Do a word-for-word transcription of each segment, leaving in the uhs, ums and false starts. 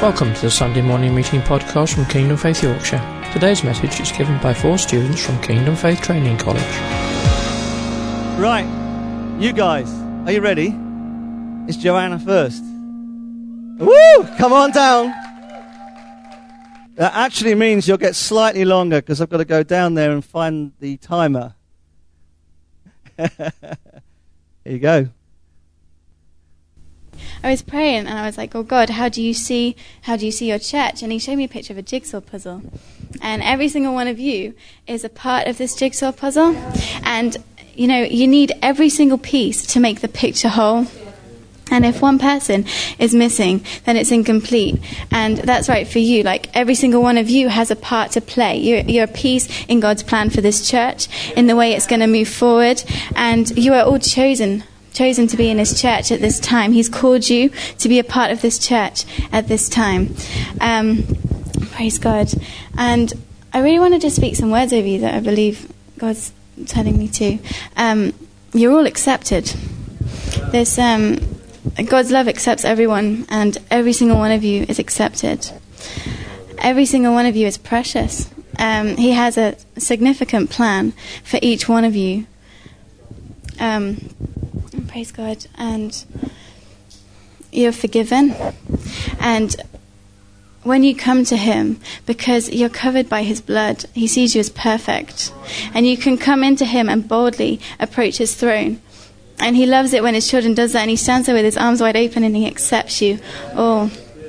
Welcome to the Sunday morning meeting podcast from Kingdom Faith Yorkshire. Today's message is given by four students from Kingdom Faith Training College. Right, you guys, are you ready? It's Joanna first. Woo! Come on down. That actually means you'll get slightly longer because I've got to go down there and find the timer. Here you go. I was praying and I was like, oh God, how do you see how do you see your church? And he showed me a picture of a jigsaw puzzle. And every single one of you is a part of this jigsaw puzzle. And, you know, you need every single piece to make the picture whole. And if one person is missing, then it's incomplete. And that's right for you. Like, every single one of you has a part to play. You're, you're a piece in God's plan for this church, in the way it's going to move forward. And you are all chosen, chosen to be in his church at this time. He's called you to be a part of this church at this time. Um, praise God. And I really want to just speak some words over you that I believe God's telling me to. Um, you're all accepted. There's... Um, God's love accepts everyone, and every single one of you is accepted. Every single one of you is precious. Um, he has a significant plan for each one of you. Um, praise God. And you're forgiven. And when you come to him, because you're covered by his blood, he sees you as perfect. And you can come into him and boldly approach his throne. And he loves it when his children does that, and he stands there with his arms wide open and he accepts you all.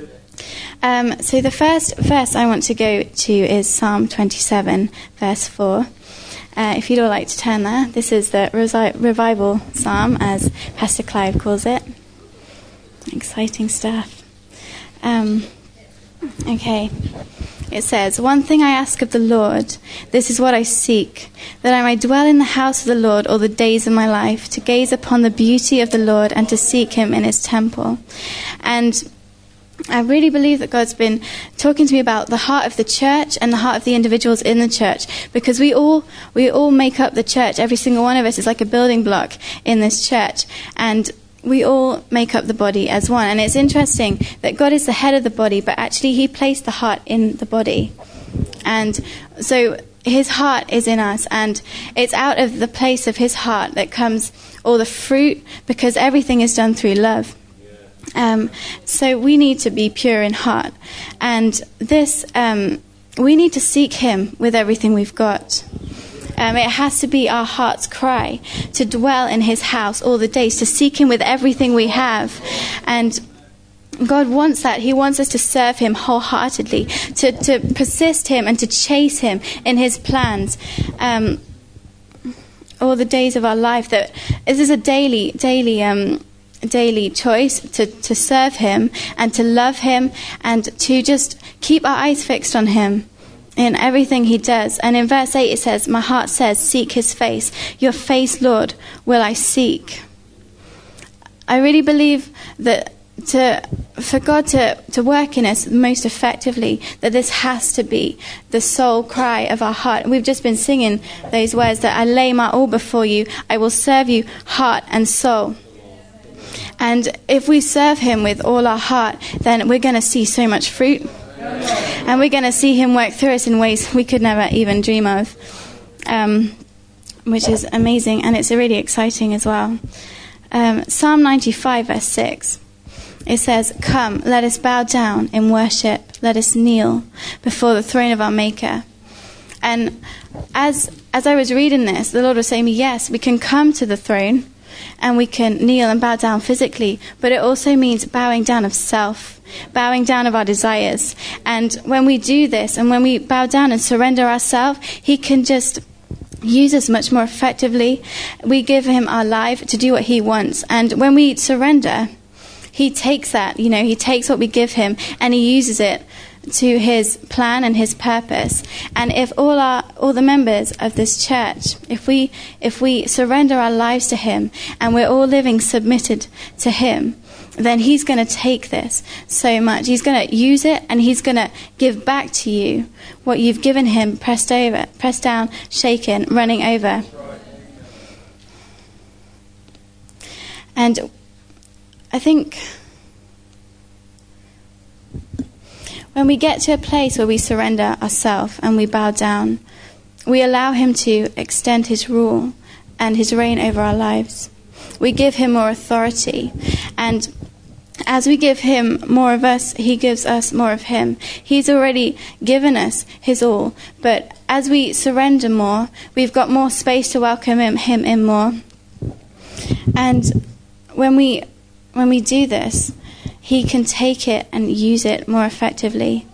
Um, so the first verse I want to go to is Psalm twenty-seven, verse four. Uh, if you'd all like to turn there. This is the resi- revival psalm, as Pastor Clive calls it. Exciting stuff. Um, okay. It says, "One thing I ask of the Lord, this is what I seek, that I may dwell in the house of the Lord all the days of my life, to gaze upon the beauty of the Lord and to seek him in his temple." And I really believe that God's been talking to me about the heart of the church and the heart of the individuals in the church, because we all we all make up the church. Every single one of us is like a building block in this church, and we all make up the body as one. And it's interesting that God is the head of the body, but actually he placed the heart in the body. And so his heart is in us, and it's out of the place of his heart that comes all the fruit, because everything is done through love. Um, so we need to be pure in heart. And this, um, we need to seek him with everything we've got. Um, it has to be our heart's cry to dwell in his house all the days, to seek him with everything we have. And God wants that. He wants us to serve him wholeheartedly, to, to persist him and to chase him in his plans um, all the days of our life. That this is a daily, daily, um, daily choice to, to serve him and to love him and to just keep our eyes fixed on him in everything he does. And in verse eight it says, "My heart says, seek his face. Your face, Lord, will I seek." I really believe that to for God to, to work in us most effectively, that this has to be the sole cry of our heart. And we've just been singing those words that I lay my all before you. I will serve you heart and soul. And if we serve him with all our heart, then we're going to see so much fruit. And we're going to see him work through us in ways we could never even dream of, um, which is amazing, and it's really exciting as well. Um, Psalm ninety-five, verse six, it says, "Come, let us bow down in worship. Let us kneel before the throne of our Maker." And as as I was reading this, the Lord was saying to me, yes, we can come to the throne and we can kneel and bow down physically, but it also means bowing down of self, bowing down of our desires. And when we do this, and when we bow down and surrender ourselves, he can just use us much more effectively. We give him our life to do what he wants. And when we surrender, he takes that, you know, he takes what we give him and he uses it to his plan and his purpose. And if all our all the members of this church, if we if we surrender our lives to him and we're all living submitted to him, then he's going to take this so much. He's going to use it, and he's going to give back to you what you've given him, pressed over, pressed down, shaken, running over. And I think when we get to a place where we surrender ourselves and we bow down, we allow him to extend his rule and his reign over our lives. We give him more authority, and as we give him more of us, he gives us more of him. He's already given us his all, but as we surrender more, we've got more space to welcome him, him in more. And when we when we do this, he can take it and use it more effectively.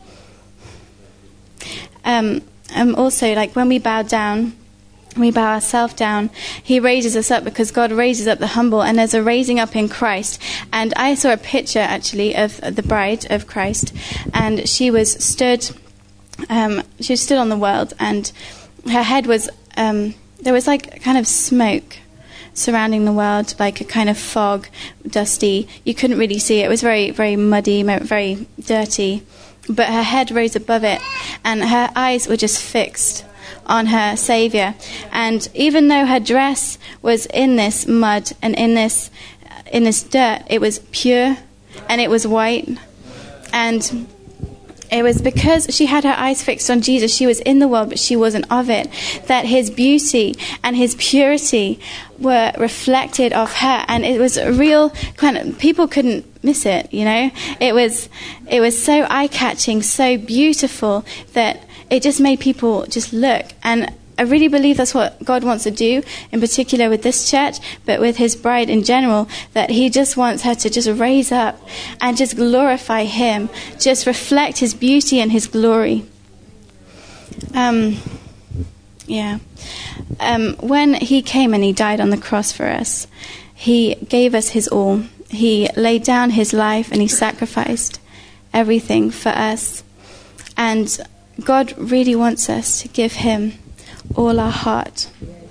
Um, and also, like when we bow down, we bow ourselves down, he raises us up, because God raises up the humble, and there's a raising up in Christ. And I saw a picture, actually, of the bride of Christ, and she was stood, um, she was stood on the world, and her head was, um, there was like kind of smoke surrounding the world, like a kind of fog, dusty. You couldn't really see it. It was very, very muddy, very dirty. But her head rose above it, and her eyes were just fixed on her Saviour. And even though her dress was in this mud and in this in this dirt, it was pure and it was white. And it was because she had her eyes fixed on Jesus. She was in the world, but she wasn't of it. That his beauty and his purity were reflected of her, and it was a real kind of, people couldn't miss it. You know, it was it was so eye-catching, so beautiful that it just made people just look. And I really believe that's what God wants to do, in particular with this church, but with his bride in general, that he just wants her to just raise up and just glorify him, just reflect his beauty and his glory. Um, yeah. Um, when he came and he died on the cross for us, he gave us his all. He laid down his life and he sacrificed everything for us. And God really wants us to give him all our heart.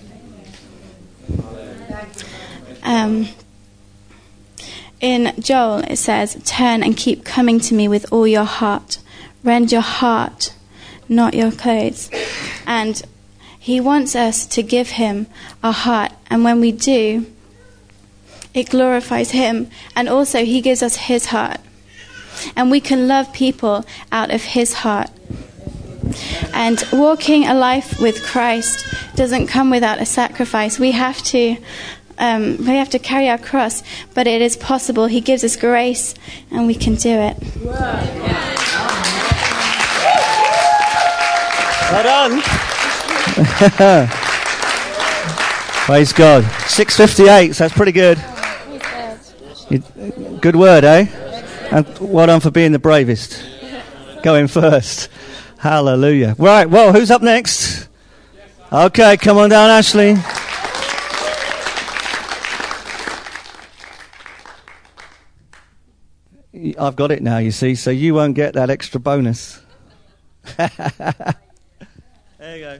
Um, in Joel it says, "Turn and keep coming to me with all your heart. Rend your heart, not your clothes." And he wants us to give him our heart. And when we do, it glorifies him. And also he gives us his heart. And we can love people out of his heart. And walking a life with Christ doesn't come without a sacrifice. We have to um, we have to carry our cross, but it is possible. He gives us grace, and we can do it. Well done. Praise God. six fifty-eight, so that's pretty good. Good word, eh? And well done for being the bravest. Going first. Hallelujah. Right, well, who's up next? Okay, come on down, Ashley. I've got it now, you see, so you won't get that extra bonus. There you go.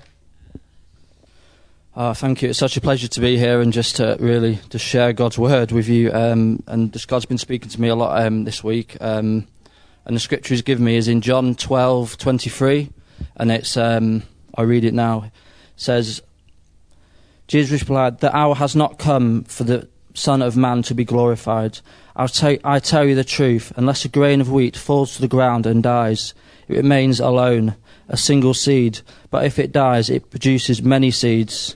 Oh, thank you. It's such a pleasure to be here and just to really to share God's word with you. Um, and just God's been speaking to me a lot um, this week. Um, and the scripture he's given me is in John twelve twenty-three, and it's um, I read it now. It says, Jesus replied, "The hour has not come for the Son of Man to be glorified. I'll tell, I tell you the truth, unless a grain of wheat falls to the ground and dies, it remains alone, a single seed. But if it dies, it produces many seeds.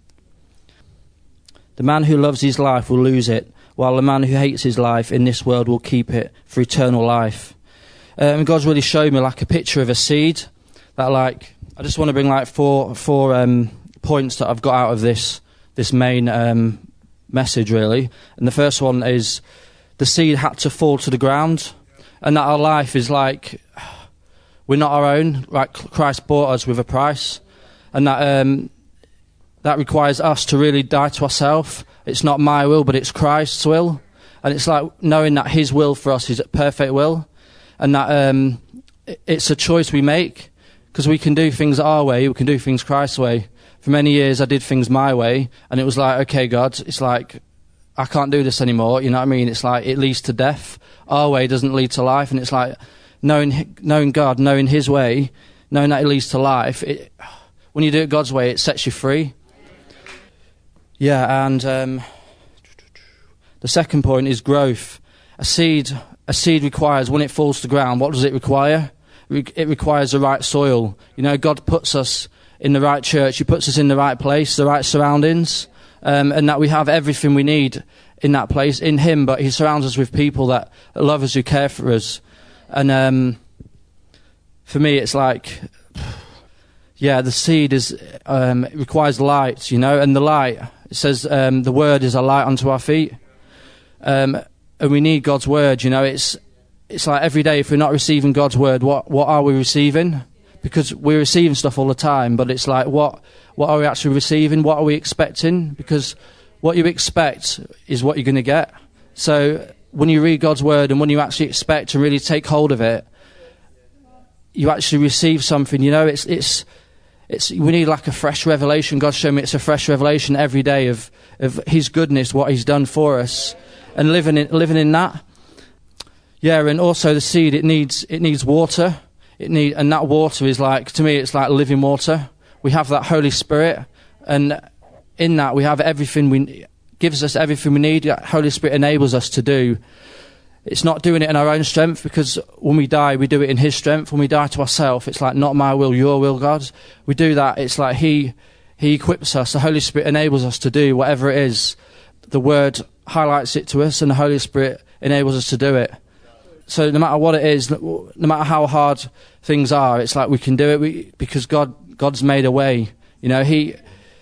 The man who loves his life will lose it, while the man who hates his life in this world will keep it for eternal life." Um, God's really showed me like a picture of a seed. That like I just want to bring like four four um, points that I've got out of this this main um, message really. And the first one is the seed had to fall to the ground, and that our life is like we're not our own. Like Christ bought us with a price, and that um, that requires us to really die to ourselves. It's not my will, but it's Christ's will, and it's like knowing that His will for us is a perfect will, and that um, it's a choice we make, because we can do things our way, we can do things Christ's way. For many years, I did things my way, and it was like, okay, God, it's like I can't do this anymore. You know what I mean? It's like it leads to death. Our way doesn't lead to life, and it's like knowing knowing God, knowing His way, knowing that it leads to life. It, when you do it God's way, it sets you free. Yeah, and um, the second point is growth. A seed, a seed requires, when it falls to the ground, what does it require? It it requires the right soil. You know, God puts us in the right church. He puts us in the right place, the right surroundings, um, and that we have everything we need in that place, in him, but he surrounds us with people that love us, who care for us. And um, for me, it's like, yeah, the seed is um, it requires light, you know, and the light, it says um, the word is a light unto our feet. Um, and we need God's word, you know. It's it's like every day, if we're not receiving God's word, what, what are we receiving? Because we're receiving stuff all the time, but it's like, what what are we actually receiving? What are we expecting? Because what you expect is what you're going to get. So when you read God's word and when you actually expect and really take hold of it, you actually receive something. You know, it's it's it's we need like a fresh revelation. God's shown me it's a fresh revelation every day of of His goodness, what He's done for us, and living in living in that. Yeah, and also the seed, it needs it needs water. It need and that water is like, to me, it's like living water. We have that Holy Spirit, and in that we have everything we gives us everything we need. That Holy Spirit enables us to do. It's not doing it in our own strength, because when we die, we do it in His strength. When we die to ourselves, it's like, not my will, your will, God. We do that. It's like He He equips us. The Holy Spirit enables us to do whatever it is. The Word highlights it to us, and the Holy Spirit enables us to do it. So no matter what it is, no matter how hard things are, it's like we can do it we, because God God's made a way. You know, He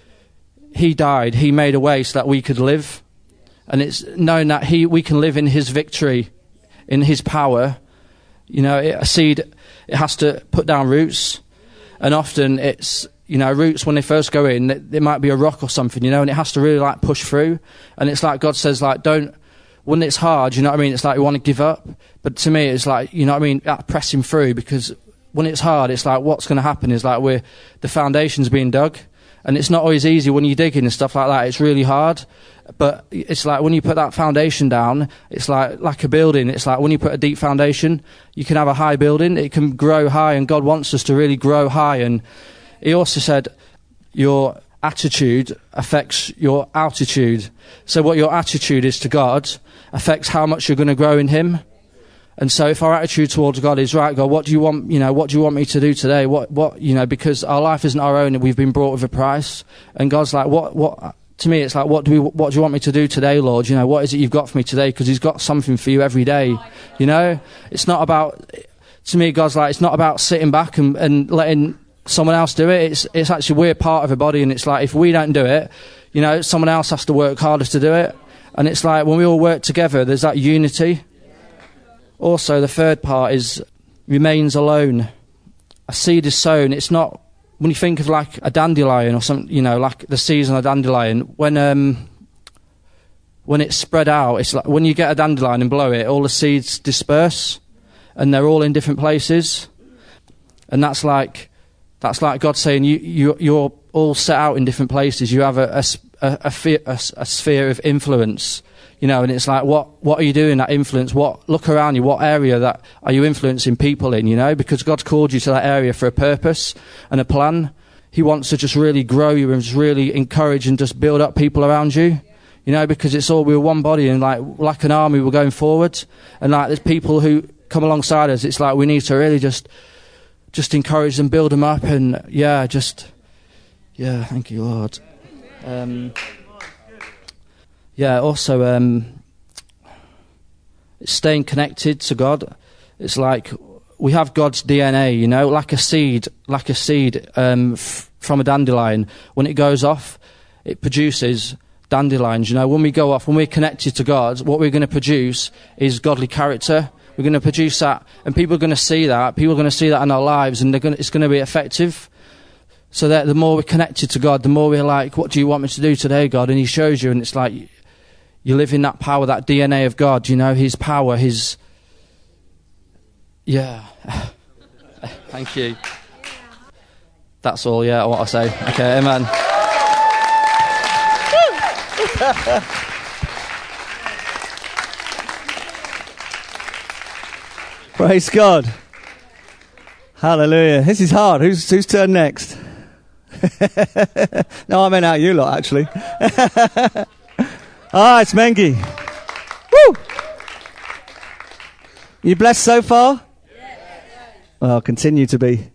He died. He made a way so that we could live. And it's known that he, we can live in His victory, in His power. You know, it, a seed, it has to put down roots. And often it's, you know, roots, when they first go in, it, it might be a rock or something, you know, and it has to really, like, push through. And it's like God says, like, don't, when it's hard, you know what I mean, it's like we want to give up. But to me, it's like, you know what I mean, that pressing through, because when it's hard, it's like what's going to happen is like we're, the foundation's being dug. And it's not always easy when you're digging and stuff like that. It's really hard. But it's like when you put that foundation down, it's like like a building. It's like when you put a deep foundation, you can have a high building. It can grow high, and God wants us to really grow high. And He also said your attitude affects your altitude. So what your attitude is to God affects how much you're going to grow in Him. And so if our attitude towards God is, right, God, what do you want, you know, what do you want me to do today? What, what, you know, because our life isn't our own, and we've been bought with a price. And God's like, what, what, to me, it's like, what do we, what do you want me to do today, Lord? You know, what is it you've got for me today? Because He's got something for you every day. You know, it's not about, to me, God's like, it's not about sitting back and, and letting someone else do it. It's, it's actually, we're part of a body. And it's like, if we don't do it, you know, someone else has to work harder to do it. And it's like, when we all work together, there's that unity. Also, the third part is remains alone. A seed is sown. It's not, when you think of like a dandelion or something, you know, like the seeds on a dandelion, when um, when it's spread out, it's like when you get a dandelion and blow it, all the seeds disperse, and they're all in different places. And that's like that's like God saying, you you you're all set out in different places. You have a a, a, a, a, a sphere of influence. You know, and it's like, what, what are you doing, that influence? What, look around you, what area that are you influencing people in, you know? Because God's called you to that area for a purpose and a plan. He wants to just really grow you and just really encourage and just build up people around you, you know, because it's all, we're one body, and like, like an army, we're going forward. And like, there's people who come alongside us. It's like, we need to really just, just encourage them, build them up, and yeah, just, yeah, thank you, Lord. Um, Yeah, also, um, it's staying connected to God. It's like we have God's D N A, you know, like a seed, like a seed um, f- from a dandelion. When it goes off, it produces dandelions, you know. When we go off, when we're connected to God, what we're going to produce is godly character. We're going to produce that, and people are going to see that. People are going to see that in our lives, and they're going to, it's going to be effective. So that the more we're connected to God, the more we're like, what do you want me to do today, God? And He shows you, and it's like, you live in that power, that D N A of God, you know, His power, His... Yeah. Thank you. That's all, yeah, what I say. Okay, amen. Praise God. Hallelujah. This is hard. Who's, who's turn next? No, I meant out you lot, actually. Ah, it's Mengi. Woo! You blessed so far? Well, continue to be.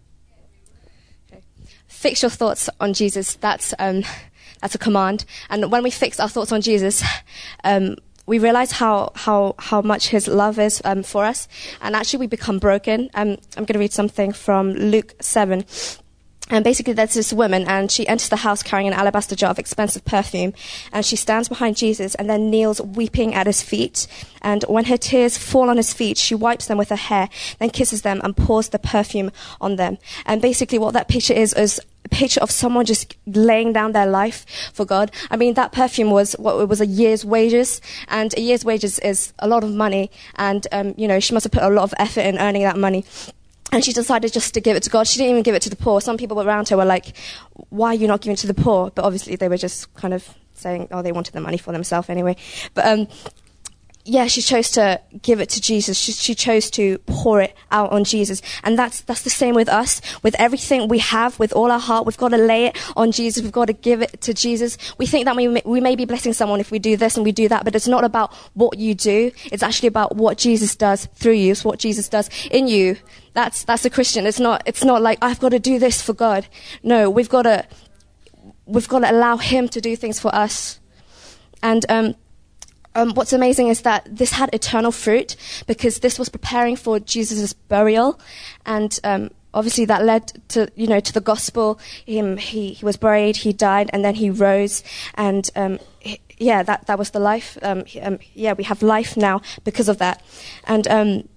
Fix your thoughts on Jesus. That's um, that's a command. And when we fix our thoughts on Jesus, um, we realize how how how much His love is um, for us, and actually we become broken. Um, I'm going to read something from Luke seven. And basically there's this woman, and she enters the house carrying an alabaster jar of expensive perfume, and she stands behind Jesus and then kneels weeping at his feet. And when her tears fall on his feet, she wipes them with her hair, then kisses them and pours the perfume on them. And basically what that picture is, is a picture of someone just laying down their life for God. I mean, that perfume was what it was a year's wages, and a year's wages is a lot of money, and um, you know, she must have put a lot of effort in earning that money. And she decided just to give it to God. She didn't even give it to the poor. Some people around her were like, why are you not giving it to the poor? But obviously they were just kind of saying, oh, they wanted the money for themselves anyway. But um, yeah, she chose to give it to Jesus. She, she chose to pour it out on Jesus. And that's that's the same with us. With everything we have, with all our heart, we've got to lay it on Jesus. We've got to give it to Jesus. We think that we may, we may be blessing someone if we do this and we do that, but it's not about what you do. It's actually about what Jesus does through you. It's what Jesus does in you. That's that's a Christian. It's not it's not like I've got to do this for God. No, we've got to we've got to allow Him to do things for us. And um Um, what's amazing is that this had eternal fruit, because this was preparing for Jesus' burial, and um, obviously that led to, you know, to the gospel. Him, he, he was buried, he died, and then he rose, and um, he, yeah, that that was the life. Um, he, um, yeah, we have life now because of that, and. Um,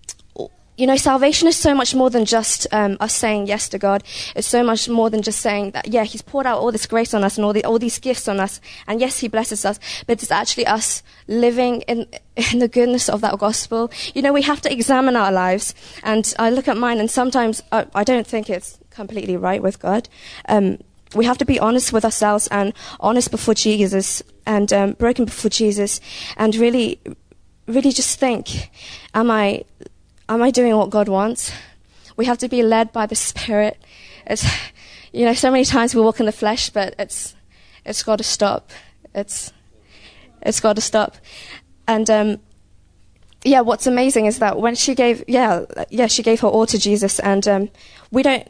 You know, salvation is so much more than just um, us saying yes to God. It's so much more than just saying that, yeah, He's poured out all this grace on us and all, the, all these gifts on us. And yes, He blesses us. But it's actually us living in, in the goodness of that gospel. You know, we have to examine our lives. And I look at mine, and sometimes I, I don't think it's completely right with God. Um, we have to be honest with ourselves and honest before Jesus and um, broken before Jesus. And really, really just think, am I... Am I doing what God wants? We have to be led by the Spirit. It's, you know, so many times we walk in the flesh, but it's, it's got to stop. It's, it's got to stop. And, um, yeah, what's amazing is that when she gave, yeah, yeah, she gave her all to Jesus, and, um, we don't,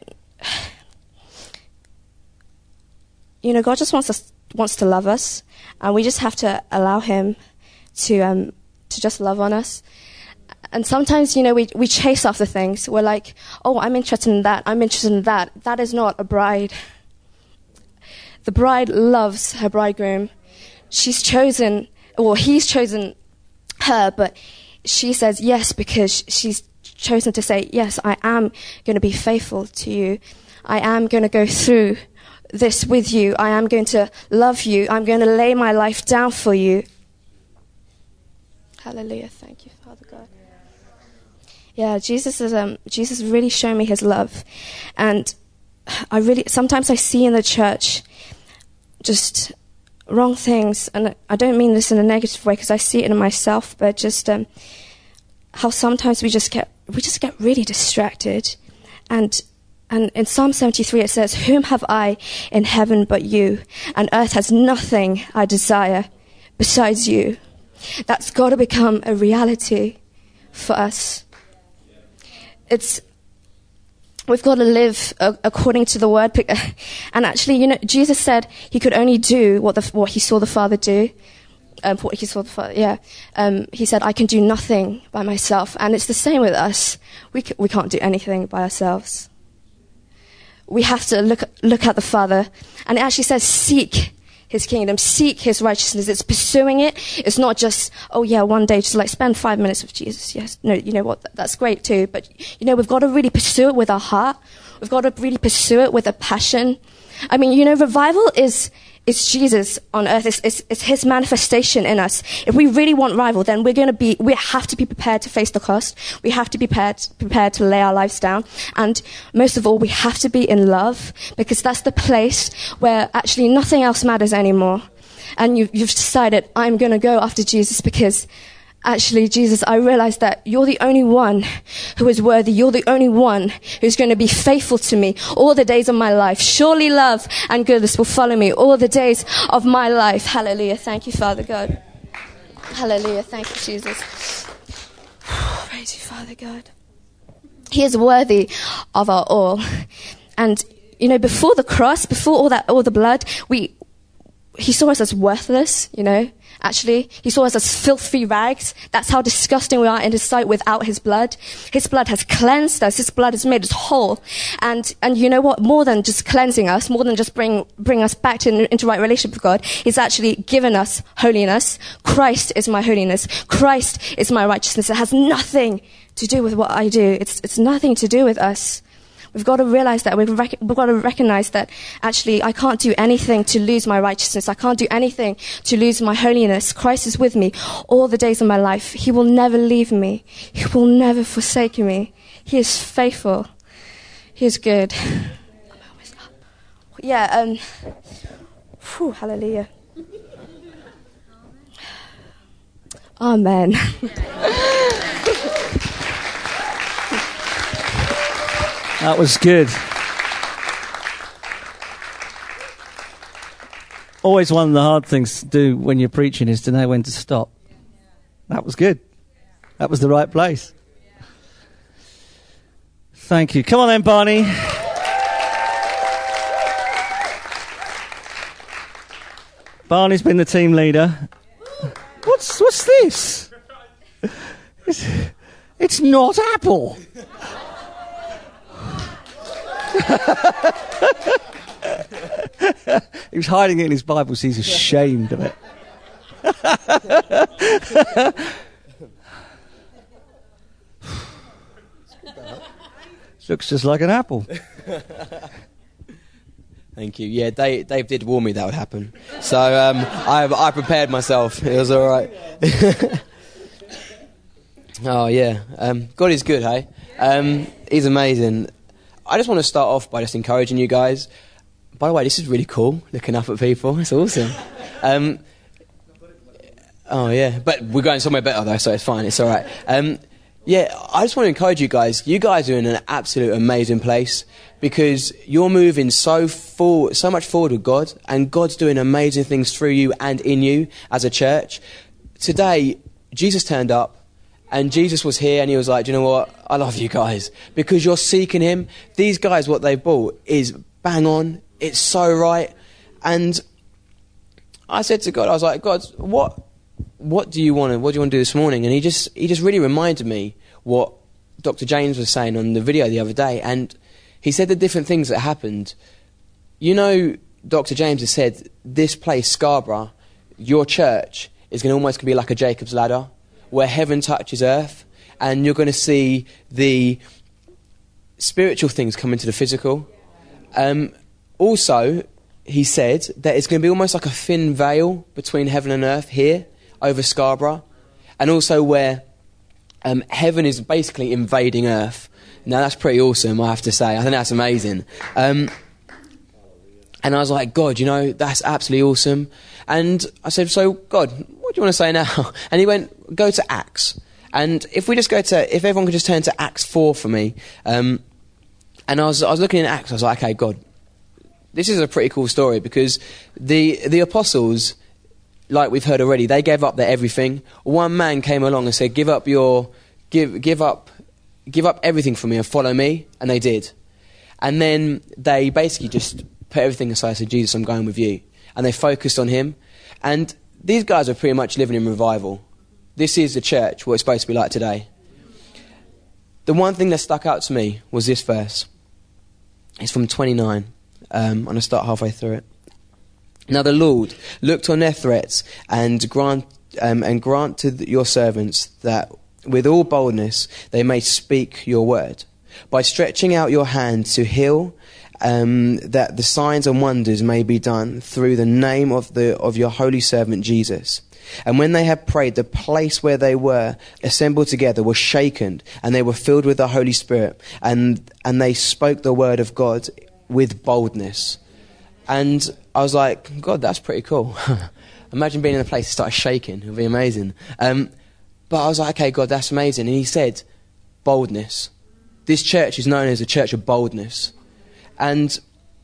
you know, God just wants us, wants to love us, and we just have to allow Him to, um, to just love on us. And sometimes, you know, we, we chase after things. We're like, oh, I'm interested in that. I'm interested in that. That is not a bride. The bride loves her bridegroom. She's chosen, or he's chosen her, but she says yes because she's chosen to say, yes, I am going to be faithful to you. I am going to go through this with you. I am going to love you. I'm going to lay my life down for you. Hallelujah. Thank you, Father God. Yeah, Jesus is um Jesus really showed me His love, and I really sometimes I see in the church just wrong things, and I don't mean this in a negative way because I see it in myself, but just um, how sometimes we just get we just get really distracted, and and in Psalm seventy-three it says, "Whom have I in heaven but you, and earth has nothing I desire besides you." That's got to become a reality for us. It's, we've got to live uh, according to the word. And actually, you know, Jesus said He could only do what the, what He saw the Father do. Um, what He saw the Father, yeah. Um, he said, I can do nothing by myself. And it's the same with us. We c- we can't do anything by ourselves. We have to look look at the Father. And it actually says, seek His kingdom, seek His righteousness. It's pursuing it. It's not just, oh yeah, one day just like spend five minutes with Jesus. Yes, no, you know what? That's great too. But you know, we've got to really pursue it with our heart. We've got to really pursue it with a passion. I mean, you know, revival is is Jesus on earth. It's, it's, it's His manifestation in us. If we really want revival, then we're going to be, we have to be prepared to face the cost. We have to be prepared, prepared to lay our lives down. And most of all, we have to be in love, because that's the place where actually nothing else matters anymore. And you, you've decided, I'm going to go after Jesus because actually, Jesus, I realize that you're the only one who is worthy. You're the only one who's going to be faithful to me all the days of my life. Surely love and goodness will follow me all the days of my life. Hallelujah. Thank you, Father God. Hallelujah. Thank you, Jesus. Praise you, Father God. He is worthy of our all. And, you know, before the cross, before all that, all the blood, we, he saw us as worthless, you know. Actually, he saw us as filthy rags. That's how disgusting we are in his sight without his blood. His blood has cleansed us. His blood has made us whole. And, and you know what? More than just cleansing us, more than just bring, bring us back to, into right relationship with God, he's actually given us holiness. Christ is my holiness. Christ is my righteousness. It has nothing to do with what I do. It's, it's nothing to do with us. We've got to realize that. We've, rec- we've got to recognize that actually I can't do anything to lose my righteousness. I can't do anything to lose my holiness. Christ is with me all the days of my life. He will never leave me. He will never forsake me. He is faithful. He is good. Yeah, um, whew, hallelujah. Amen. That was good. Always one of the hard things to do when you're preaching is to know when to stop. That was good. That was the right place. Thank you. Come on then, Barney. Barney's been the team leader. What's what's this? It's, it's not Apple. He was hiding it in his Bible, so he's ashamed of it. Looks just like an apple. Thank you. Yeah, Dave, Dave did warn me that would happen. So um, I, I prepared myself. It was all right. Oh, yeah. Um, God is good, hey? Um, he's amazing. I just want to start off by just encouraging you guys. By the way, this is really cool, looking up at people. It's awesome. Um, oh, yeah. But we're going somewhere better, though, so it's fine. It's all right. Um, yeah, I just want to encourage you guys. You guys are in an absolute amazing place because you're moving so forward, so much forward with God, and God's doing amazing things through you and in you as a church. Today, Jesus turned up. And Jesus was here and he was like, do you know what? I love you guys. Because you're seeking him. These guys, what they bought is bang on. It's so right. And I said to God, I was like, God, what what do you want to, what do you want to do this morning? And he just he just really reminded me what Doctor James was saying on the video the other day. And he said the different things that happened. You know, Doctor James has said, this place, Scarborough, your church, is going to almost be like a Jacob's ladder, where heaven touches earth, and you're going to see the spiritual things come into the physical. Um, also, he said that it's going to be almost like a thin veil between heaven and earth here, over Scarborough, and also where um, heaven is basically invading earth. Now, that's pretty awesome, I have to say. I think that's amazing. Um, and I was like, God, you know, that's absolutely awesome. And I said, so, God, what do you want to say now? And he went, go to Acts. And if we just go to, if everyone could just turn to Acts four for me. Um, and I was, I was looking at Acts, I was like, okay, God, this is a pretty cool story because the, the apostles, like we've heard already, they gave up their everything. One man came along and said, give up your, give, give up, give up everything for me and follow me. And they did. And then they basically just put everything aside and said, Jesus, I'm going with you. And they focused on him. And these guys are pretty much living in revival. This is the church, what it's supposed to be like today. The one thing that stuck out to me was this verse. It's from twenty-nine. Um, I'm going to start halfway through it. Now the Lord looked on their threats and grant um, and grant to your servants that with all boldness they may speak your word. By stretching out your hand to heal, um, that the signs and wonders may be done through the name of the of your holy servant Jesus. And when they had prayed, the place where they were assembled together was shaken, and they were filled with the Holy Spirit, and and they spoke the word of God with boldness. And I was like, God, that's pretty cool. Imagine being in a place that started shaking. It would be amazing. Um, but I was like, okay, God, that's amazing. And he said, boldness. This church is known as a church of boldness. And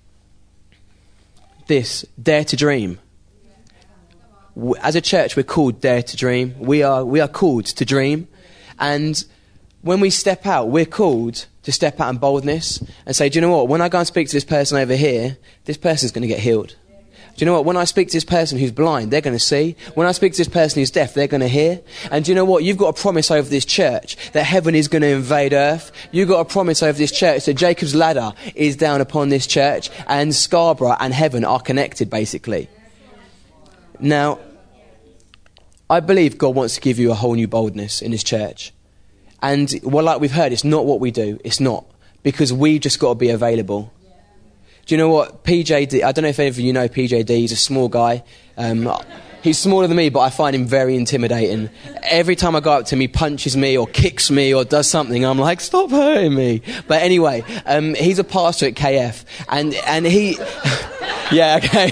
this, dare to dream. As a church, we're called Dare to Dream. We are we are called to dream. And when we step out, we're called to step out in boldness and say, do you know what? When I go and speak to this person over here, this person's going to get healed. Do you know what? When I speak to this person who's blind, they're going to see. When I speak to this person who's deaf, they're going to hear. And do you know what? You've got a promise over this church that heaven is going to invade earth. You've got a promise over this church that Jacob's ladder is down upon this church, and Scarborough and heaven are connected, basically. Now, I believe God wants to give you a whole new boldness in his church. And well, like we've heard, it's not what we do. It's not. Because we've just got to be available. Do you know what? P J D, I don't know if any of you know P J D, he's a small guy. Um, he's smaller than me, but I find him very intimidating. Every time I go up to him, he punches me or kicks me or does something. I'm like, stop hurting me. But anyway, um, he's a pastor at K F. And, and he... yeah, okay.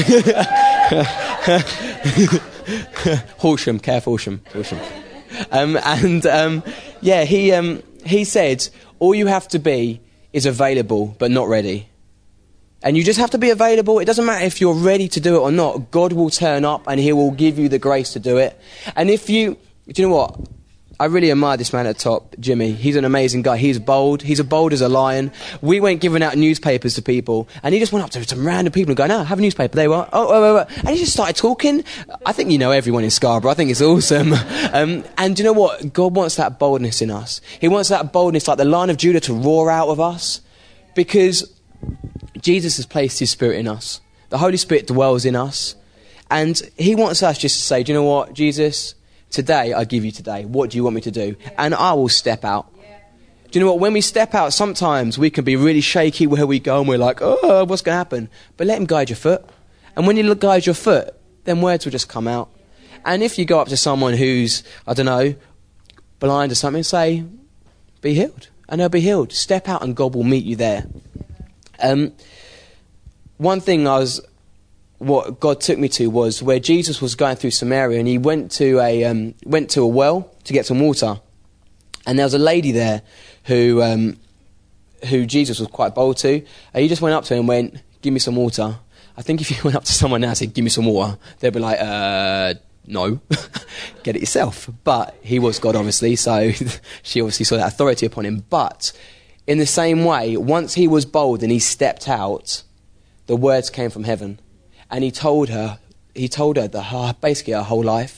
Horsham, K F Horsham. Horsham. Um, and, um, yeah, he, um, he said, all you have to be is available but not ready. And you just have to be available. It doesn't matter if you're ready to do it or not. God will turn up and he will give you the grace to do it. And if you... Do you know what? I really admire this man at the top, Jimmy. He's an amazing guy. He's bold. He's as bold as a lion. We went giving out newspapers to people, and he just went up to some random people and go, no, have a newspaper. They were, oh, oh, oh, oh. And he just started talking. I think you know everyone in Scarborough. I think it's awesome. Um, and do you know what? God wants that boldness in us. He wants that boldness like the Lion of Judah to roar out of us, because Jesus has placed his Spirit in us. The Holy Spirit dwells in us. And he wants us just to say, do you know what, Jesus, today I give you today. What do you want me to do? And I will step out. Do you know what? When we step out, sometimes we can be really shaky where we go and we're like, oh, what's going to happen? But let him guide your foot. And when you guide your foot, then words will just come out. And if you go up to someone who's, I don't know, blind or something, say, be healed. And they'll be healed. Step out and God will meet you there. Um, one thing I was, what God took me to was where Jesus was going through Samaria, and he went to a um, went to a well to get some water, and there was a lady there who um, who Jesus was quite bold to. And he just went up to her and went, "Give me some water." I think if you went up to someone now and said, "Give me some water," they'd be like, "Uh, no, get it yourself." But he was God, obviously, so she obviously saw that authority upon him. But in the same way, once he was bold and he stepped out, the words came from heaven. And he told her, he told her the her, basically her whole life.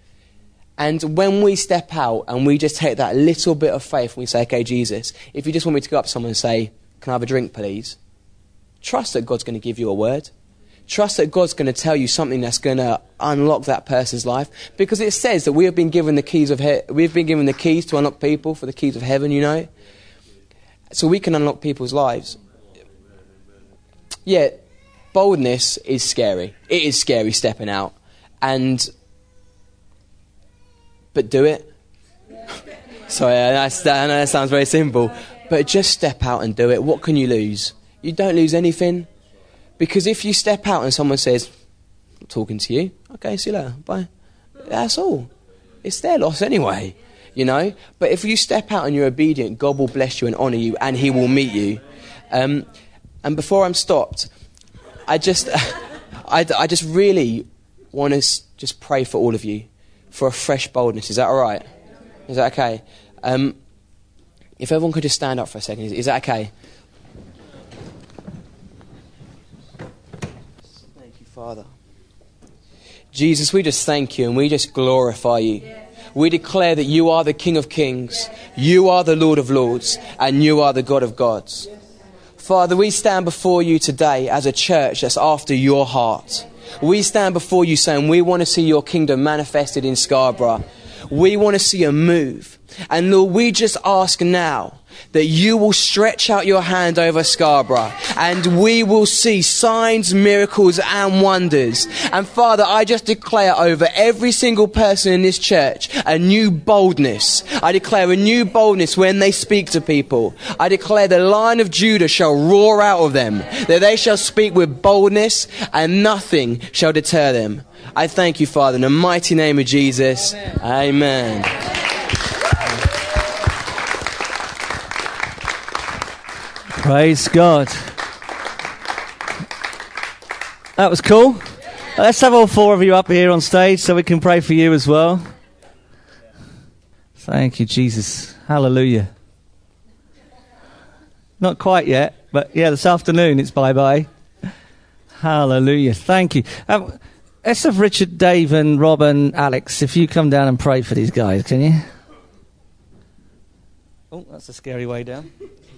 And when we step out and we just take that little bit of faith and we say, okay, Jesus, if you just want me to go up to someone and say, can I have a drink, please? Trust that God's going to give you a word. Trust that God's going to tell you something that's going to unlock that person's life. Because it says that we have been given the keys of he- we've been given the keys to unlock people for the keys of heaven, you know. So we can unlock people's lives. Yeah, boldness is scary. It is scary stepping out. And, but do it. Sorry, that's, I know that sounds very simple. But just step out and do it. What can you lose? You don't lose anything. Because if you step out and someone says, I'm talking to you, okay, see you later, bye. That's all. It's their loss anyway, you know. But if you step out and you're obedient, God will bless you and honour you, and he will meet you. Um, and before I'm stopped, I just, I, I just really want to just pray for all of you for a fresh boldness. Is that all right? Is that okay? Um, if everyone could just stand up for a second, is, is that okay? Thank you, Father. Jesus, we just thank you and we just glorify you. We declare that you are the King of Kings, you are the Lord of Lords, and you are the God of gods. Father, we stand before you today as a church that's after your heart. We stand before you saying we want to see your kingdom manifested in Scarborough. We want to see a move. And Lord, we just ask now that you will stretch out your hand over Scarborough and we will see signs, miracles and wonders. And Father, I just declare over every single person in this church a new boldness. I declare a new boldness when they speak to people. I declare the Lion of Judah shall roar out of them, that they shall speak with boldness and nothing shall deter them. I thank you, Father, in the mighty name of Jesus. Amen. Amen. Praise God. That was cool. Let's have all four of you up here on stage so we can pray for you as well. Thank you, Jesus. Hallelujah. Not quite yet, but yeah, this afternoon it's bye-bye. Hallelujah. Thank you. Um, let's have Richard, Dave and Rob and Alex, if you come down and pray for these guys, can you? Oh, that's a scary way down.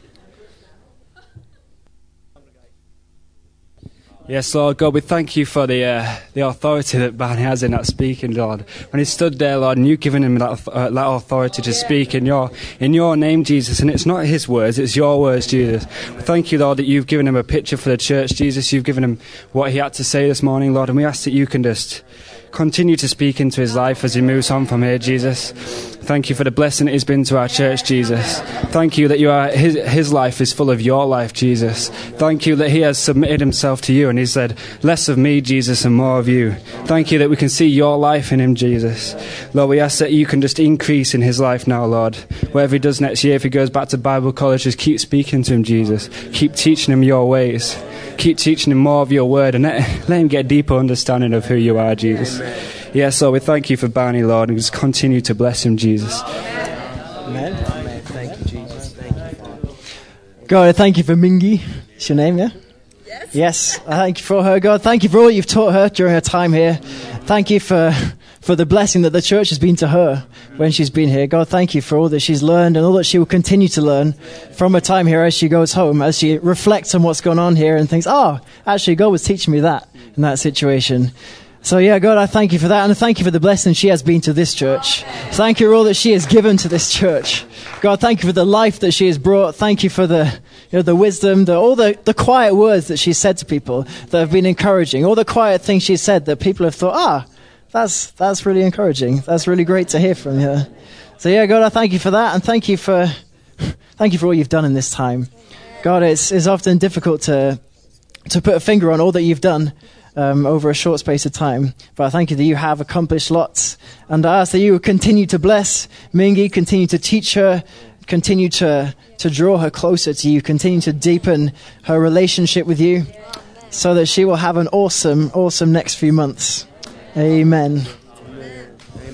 Yes, Lord God, we thank you for the uh, the authority that Barney has in that speaking, Lord. When he stood there, Lord, and you've given him that, uh, that authority to speak in your in your name, Jesus, and it's not his words, it's your words, Jesus. We thank you, Lord, that you've given him a picture for the church, Jesus. You've given him what he had to say this morning, Lord, and we ask that you can just continue to speak into his life as he moves on from here, Jesus. Thank you for the blessing it has been to our church, Jesus. Thank you that you are his, his life is full of your life, Jesus. Thank you that he has submitted himself to you and he said, less of me, Jesus, and more of you. Thank you that we can see your life in him, Jesus. Lord, we ask that you can just increase in his life now, Lord. Whatever he does next year, if he goes back to Bible college, just keep speaking to him, Jesus. Keep teaching him your ways. Keep teaching him more of your word and let, let him get a deeper understanding of who you are, Jesus. Amen. Yes, Lord, we thank you for Barney, Lord, and just continue to bless him, Jesus. Amen. Amen. Thank you, Jesus. Thank you. God, I thank you for Mingy. It's your name, yeah? Yes. Yes, I thank you for her, God. Thank you for all you've taught her during her time here. Thank you for for the blessing that the church has been to her when she's been here. God, thank you for all that she's learned and all that she will continue to learn from her time here as she goes home, as she reflects on what's going on here and thinks, oh, actually, God was teaching me that in that situation. So, yeah, God, I thank you for that, and I thank you for the blessing she has been to this church. Thank you for all that she has given to this church. God, thank you for the life that she has brought. Thank you for the, you know, the wisdom, the, all the, the quiet words that she's said to people that have been encouraging, all the quiet things she's said that people have thought, ah, that's that's really encouraging. That's really great to hear from her. So, yeah, God, I thank you for that, and thank you for thank you for all you've done in this time. God, it's, it's often difficult to to put a finger on all that you've done Um, over a short space of time. But I thank you that you have accomplished lots. And I ask that you will continue to bless Mingy, continue to teach her, continue to, to draw her closer to you, continue to deepen her relationship with you, so that she will have an awesome, awesome next few months. Amen. Amen.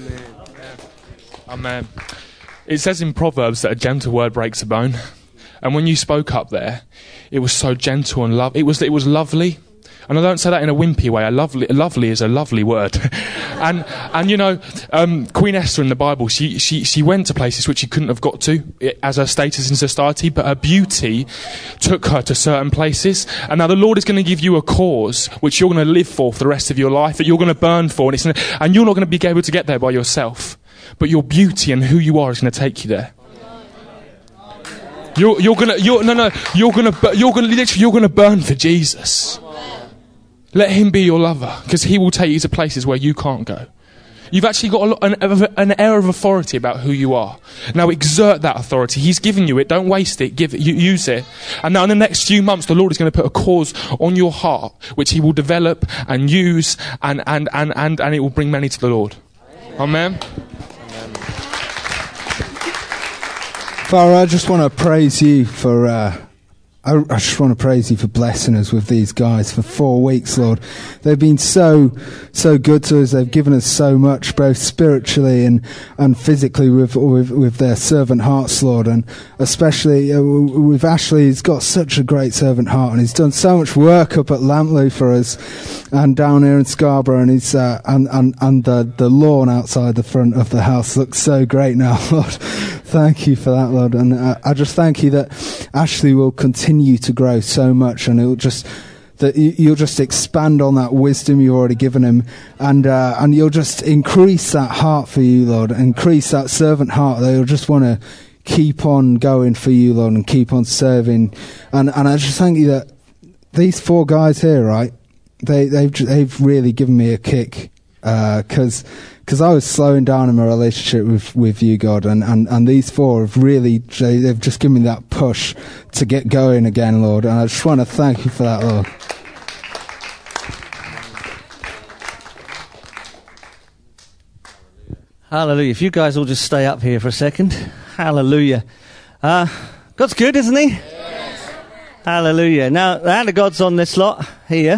Amen. It says in Proverbs that a gentle word breaks a bone. And when you spoke up there, it was so gentle and love. It was, it was lovely. And I don't say that in a wimpy way. A lovely, lovely is a lovely word. and, and you know, um, Queen Esther in the Bible, she, she, she went to places which she couldn't have got to as her status in society, but her beauty took her to certain places. And now the Lord is going to give you a cause which you're going to live for for the rest of your life, that you're going to burn for. And, it's gonna, and you're not going to be able to get there by yourself. But your beauty and who you are is going to take you there. You're, you're gonna, you're, no, no, you're gonna, you're gonna, literally, you're gonna burn for Jesus. Let him be your lover, because he will take you to places where you can't go. You've actually got a lot, an, an air of authority about who you are. Now exert that authority. He's given you it. Don't waste it. Give it. You, use it. And now in the next few months, the Lord is going to put a cause on your heart, which he will develop and use, and, and, and, and, and it will bring many to the Lord. Amen. Father, I just want to praise you for... Uh, I, I just want to praise you for blessing us with these guys for four weeks, Lord. They've been so, so good to us. They've given us so much, both spiritually and, and physically with, with, with their servant hearts, Lord. And especially uh, with Ashley, he's got such a great servant heart, and he's done so much work up at Lampley for us and down here in Scarborough. And he's, uh, and, and, and the, the lawn outside the front of the house looks so great now, Lord. Thank you for that, Lord. And uh, I just thank you that Ashley will continue to grow so much, and it'll just that you'll just expand on that wisdom you've already given him, and uh, and you'll just increase that heart for you, Lord, increase that servant heart. They'll just want to keep on going for you, Lord, and keep on serving. And and I just thank you that these four guys here, right? They they've they've really given me a kick, because. Uh, Because I was slowing down in my relationship with, with you, God, and, and, and these four have really, they've just given me that push to get going again, Lord, and I just want to thank you for that, Lord. Hallelujah. If you guys all just stay up here for a second. Hallelujah. Uh, God's good, isn't he? Yes. Hallelujah. Now, the hand of God's on this lot here.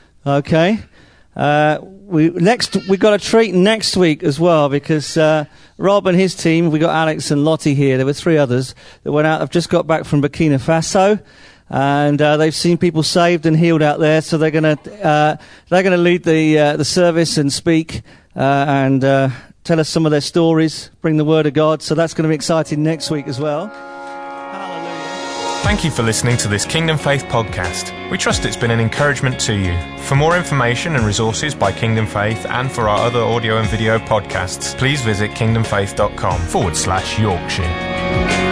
Okay. Uh, we next we got a treat next week as well, because uh, Rob and his team, we got Alex and Lottie here. There were three others that went out. Have just got back from Burkina Faso, and uh, they've seen people saved and healed out there. So they're going to uh, they're going to lead the uh, the service and speak uh, and uh, tell us some of their stories, bring the word of God. So that's going to be exciting next week as well. Thank you for listening to this Kingdom Faith podcast. We trust it's been an encouragement to you. For more information and resources by Kingdom Faith and for our other audio and video podcasts, please visit kingdomfaith.com forward slash Yorkshire.